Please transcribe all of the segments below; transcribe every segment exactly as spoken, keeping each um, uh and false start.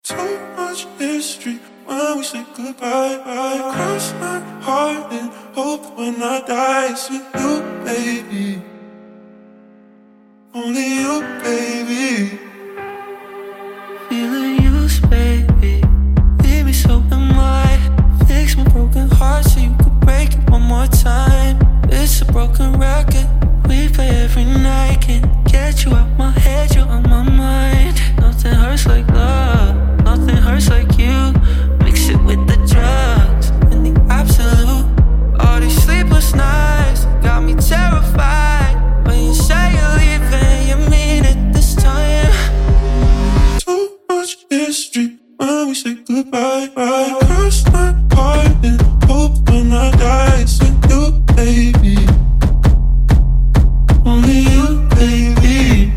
Too much history when we say goodbye. I cross my heart and hope that when I die it's with you, baby. Only you, baby. Feeling used, baby. Leave me so am I. Fix my broken heart so you could break it one more time. It's a broken record we play every night. Can't get you out my head, you're on my mind. Nothing hurts like love, nothing hurts like you. Mix it with the drugs and the absolute. All these sleepless nights got me terrified. When you say you're leaving, you mean it this time. Too much history when we say goodbye. I cross my heart and hope when I die it's with you, baby. Only you, baby.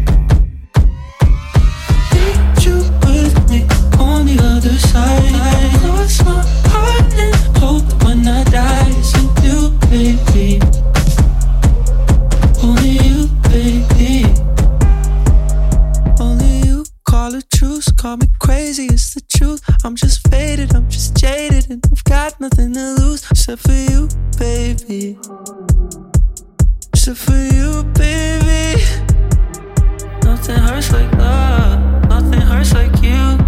Need you with me on the other side. I cross my heart and hope that when I die it's with you, baby. Only you, baby. Only you. Call it truce, call me crazy, it's the truth. I'm just faded, I'm just jaded, and I've got nothing to lose except for you, baby. Except for you, baby. Nothing hurts like love, nothing hurts like you.